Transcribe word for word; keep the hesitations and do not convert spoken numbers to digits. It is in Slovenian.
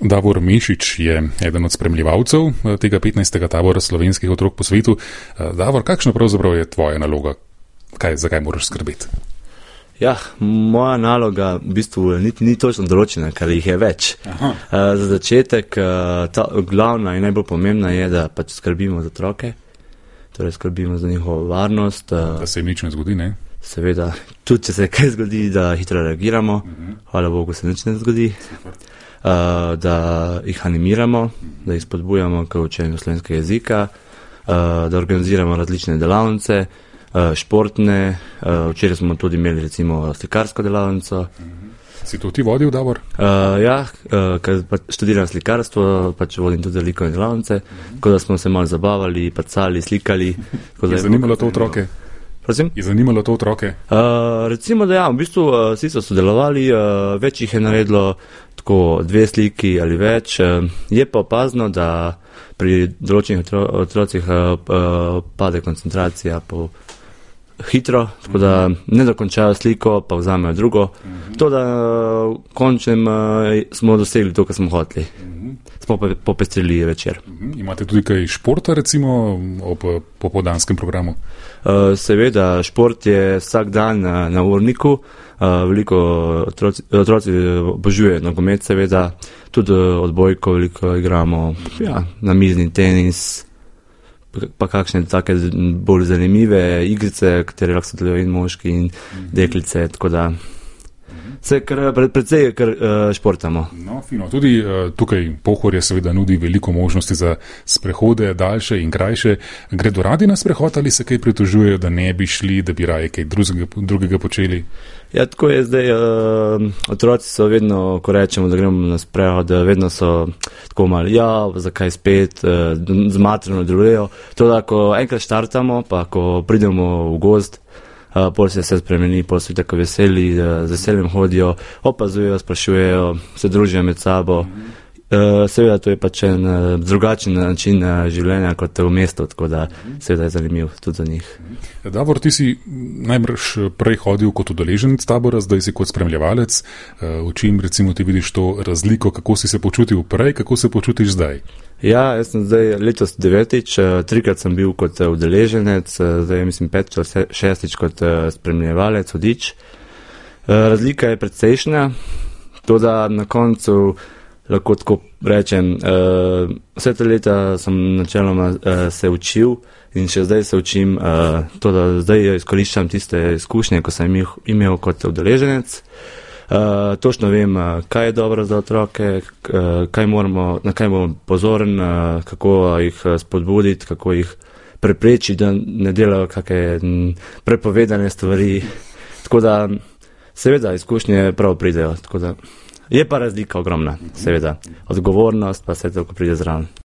Davor Mešič je eden od spremljevalcev tega petnajstega tabora slovenskih otrok po svetu. Davor, kakšna pravzaprav je tvoja naloga? Kaj, zakaj moraš skrbeti? Ja, moja naloga v bistvu ni, ni točno določena, ker jih je več. Uh, za začetek, uh, ta glavna in najbolj pomembna je, da pač skrbimo za otroke, torej skrbimo za njihovo varnost. Uh, da se jim nič ne zgodi, ne? Seveda, tudi če se kaj zgodi, da hitro reagiramo, uh-huh. Hvala Bogu se nič ne zgodi. Uh, da jih animiramo, da jih spodbujamo k učenju slovenskega jezika, uh, da organiziramo različne delavnice, uh, športne, uh, včeraj smo tudi imeli recimo slikarsko delavnico. Si to ti vodil, Davor? Uh, ja, uh, ker pa študiram slikarstvo, pač vodim tudi likovne delavnice, tako da smo se malo zabavali, pacali, slikali. Je zanimalo to otroke? Prosim? Je zanimalo to otroke? Uh, recimo, da ja, v bistvu uh, vsi so sodelovali, uh, več jih je naredilo tako dve sliki ali več. Uh, je pa opazno, da pri določenih otro, otrocih uh, uh, pade koncentracija po hitro, tako da ne dokončajo sliko, pa vzamejo drugo. Uh-huh. To, da v uh, končnem uh, smo dosegli to, kar smo hoteli. Uh-huh. Smo pa popestrili večer. Uh-huh. Imate tudi kaj športa, recimo, ob popoldanskem programu? Uh, seveda, šport je vsak dan na, na urniku. Uh, veliko otroci, otroci obožujejo nogomet, seveda. Tudi odbojko veliko igramo. Ja, namizni tenis. Pa kakšne take bolj zanimive igrice, katere lahko sodelujo in moški in deklice, tako da se kar, predvsej kar uh, športamo. No, fino. Tudi uh, tukaj Pohorje seveda nudi veliko možnosti za sprehode, daljše in krajše. Gredo radi na sprehod ali se kaj pritožujejo, da ne bi šli, da bi raje kaj drugega, drugega počeli? Ja, tako je zdaj. Uh, otroci so vedno, ko rečemo, da gremo na sprehod, vedno so tako malo, ja, zakaj spet, uh, zmatreno delujejo. To, da ko enkrat štartamo, pa ko pridemo v gozd, Uh, pol se vse spremeni, pol so tako veseli, uh, z veseljem hodijo, opazujejo, sprašujejo, se družijo med sabo. Uh, seveda to je pač en uh, drugačen način uh, življenja kot v mestu, tako da seveda je zanimiv tudi za njih. Davor, ti si najbrž prej hodil kot udeleženec tabora, zdaj si kot spremljevalec. Uh, v čem recimo ti vidiš to razliko, kako si se počutil prej, kako se počutiš zdaj? Ja, jaz sem zdaj letos devetič, trikrat sem bil kot udeleženec, zdaj mislim petič, šestič kot spremljevalec, vodič. Razlika je precejšnja, to da na koncu lahko tako rečem, vse te leta sem načeloma se učil in še zdaj se učim, to da zdaj izkoriščam tiste izkušnje, ko sem jih imel kot udeleženec. Uh, točno vem, uh, kaj je dobro za otroke, uh, kaj moramo, na kaj bomo pozoren, uh, kako jih spodbuditi, kako jih preprečiti, da ne delajo kakšne prepovedane stvari. Tako da, seveda, izkušnje prav pridejo. Tako da, je pa razlika ogromna, seveda. Odgovornost pa se to, ko pride zraven.